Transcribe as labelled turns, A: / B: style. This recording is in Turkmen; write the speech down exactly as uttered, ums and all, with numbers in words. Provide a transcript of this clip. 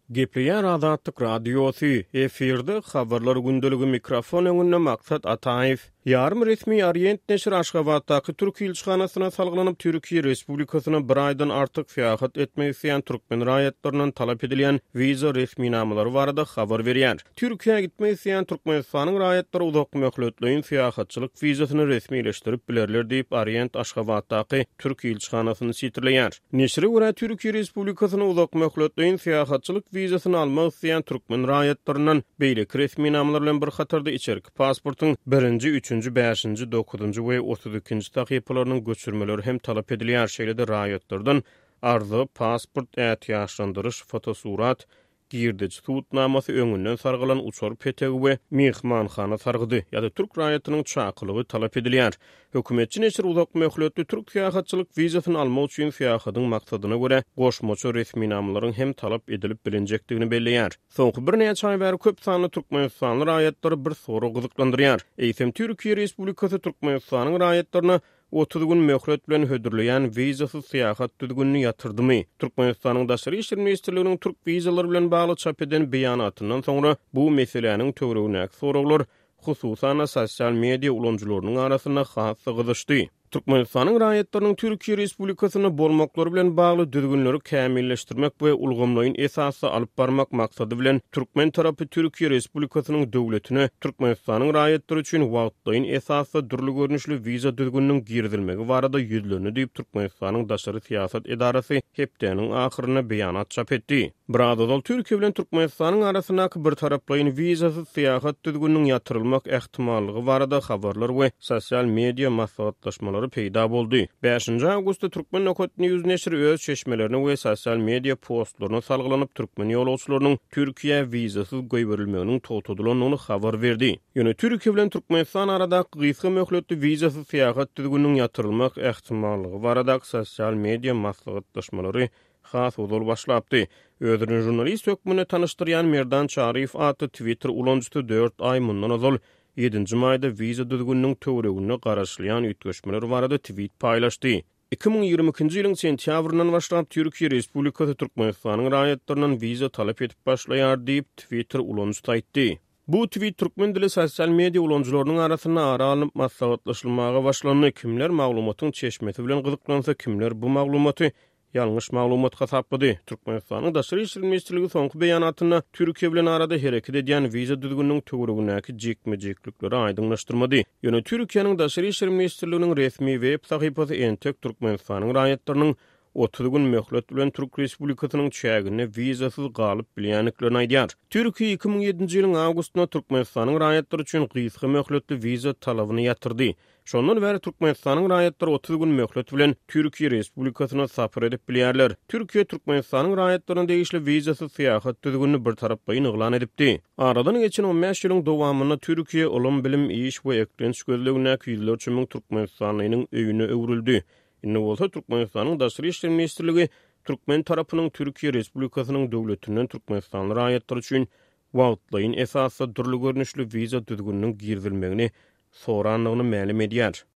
A: Gepleýär Azatlyk Radiosu efirde habarlar gündöligi mikrofon öňünde maksat Ataýew. Yarım resmi Orient neşir Aşgabatdaky Türk ilçihanasyna salgylanyp Türkiýe Respublikasyna bir aýdan artyk fiýahat etmek isleýän türkmen raýatlarynyň talap edilýän wiza resmi namlary barada habar berýär. Türkiýe gitmek isleýän Türkmenistanyň raýatlary uzak möhletliň fiýahatçylyk wizasyny resmileşdirip bilerler diýip Orient Aşgabatdaky Türk ilçihanasyny sitirleýär. Neşire görä Türkiýe Respublikasyna uzak möhletliň fiýahatçylyk wizasyny almak isleýän türkmen raýatlarynyň beýle resmi namlary bilen bir hatarda içerik pasportyň birinji, üçünji, beşinji, dokuzunji we otuz ikinji takypalarynyň göçürmeleri hem talap edilýär. Şeýle-de raýatlardan arzy, pasport, ätýaşlandyryş, fotosurat, girdiç tutnamasy öňünden sargylan uçur petegi we mehmanhana sargydy ýa-da türk raýatynyň çakylygy talap edilýär. Hökümetçi neçir uzak möhletli türk fiýahatçylyk wizasyny almak üçin fiýahatyň maksadyna görä goşmaça resmi namlaryň hem talap edilip bilinjekdigini belleýär. Soňky bir näçe aý bäri köp sanly türkmenistan raýatlary bir soru gyzyklandyrýar. Eýsem Türkiýe Respublikasy Türkmenistanyň raýatlaryna otuz gün möhlet bilen hödürleýän wizasyz fiýahat düzgünni ýatyrdymy? Türkmenistanyň daşary işler ministrliginiň türk wizalary bilen bagly çap eden beýanatyndan soňra bu meseleniň töweregine soraglar hususan sosial media ulanjylarynyň arasyna has gyzyşdy. Türkmenistanyň raýatlarynyň Türkiýe Respublikasyna bolmaklary bilen bagly düzgünleri kämilleşdirmek we ulgamlaryň esasy alyp barmak maksady bilen türkmen tarapy Türkiýe Respublikasynyň döwletine Türkmenistanyň raýatlary üçin wagtlaryň esasy dürli görnüşli wiza düzgünniň girdilmegi barada ýüzlerini diýip Türkmenistanyň daşary siýasat edarasy hepdeniň ahyryna beýanat çap etdi. Birazdan Türkiýe bilen Türkmenistanyň arasyna bir taraplaryň wizasyz siýahat düzgünniň ýatyrylmak ähtimallygy barada habarlar we sosial media maslahatlaşmalary peýda boldy. beşinji awgustda Türkmen Nokotny ýüz neşri öz çeşmelerini we sosial media postlaryna salgylanyp türkmen ýolagçylarynyň Türkiýe wizasyz goýberilmeginiň totudylynyny habar berdi. Ýöne Türkiýe bilen Türkmenistan aradaky gysga möhletli wizasyz fiýahat düzgünniň ýatyrylmak ähtimallygy barada sosial media maslahatlaşmalary has uzal başlapdy. Ödürün jurnalist hökmüne tanıştıryan Merdan Çarif atı Twitter ulanjysy dört ay mundan azal ýedinji maýda wiza düzgünniň töweregine garaşlayan ýetgeşmeler barada tweet paýlaşdy. iki ming ýygrimi ikinji ýylyň sentýabryndan başlap Türkiýe Respublikasy Türkmenistanyň raýatlarynyň wiza talap edip başlaýar diýip Twitter ulanjysy aýtdy. Bu tweet türkmen dili sosial media ulanjylarynyň arasyna ara alyp maslahatlaşylmaga başlandy. Kimler maglumatyň çeşmesi bilen gyzyklansa, kimler bu maglumaty ýalňyş maglumat hasaplady. Türkmenistanyň daşary işler ministrligi soňky beýanatyna Türkiýe bilen arada hereket edýän wiza düzgünniň töweregindäki jekme-jeklikleri aýdyňlaşdyrmady. Ýöne Türkiýanyň daşary işler ministrliginiň resmi web sahypasy entek Türkmenistanyň raýatlarynyň otuz gün möhlet bilen Türk Respublikasynyň çägine wizasyz galyp bilýänliklerini aýdýar. Türkiýe iki ming ýedinji ýylyň awgustynda Türkmenistanyň raýatlary üçin gysga möhletli wiza talabyny ýatyrdy. Şondan bäri Türkmenistanyň raýatlary otuz gün möhlet bilen Türkiýe Respublikasyna sapar edip bilýärler. Türkiýe Türkmenistanyň raýatlaryna degişli wizasyz fiýahat düzgünni bir tarapdaýyn eglan edipdi. Aradan geçen on beş ýylyň dowamyna Türkiýe Ulam Bilim Iş we Eklenç gözlegine ýüzlerçe müň Türkmenistanyň öýüne öwrüldi. Indi bolsa Türkmenistanyň daşary işler ministrligi türkmen tarapynyň Türkiýe Respublikasynyň döwletinden Türkmenistan raýatlary üçin wagtlaryň esasy dürli görnüşli wiza düzgünniň girdilmegini soranlygyny ma'lum edýär.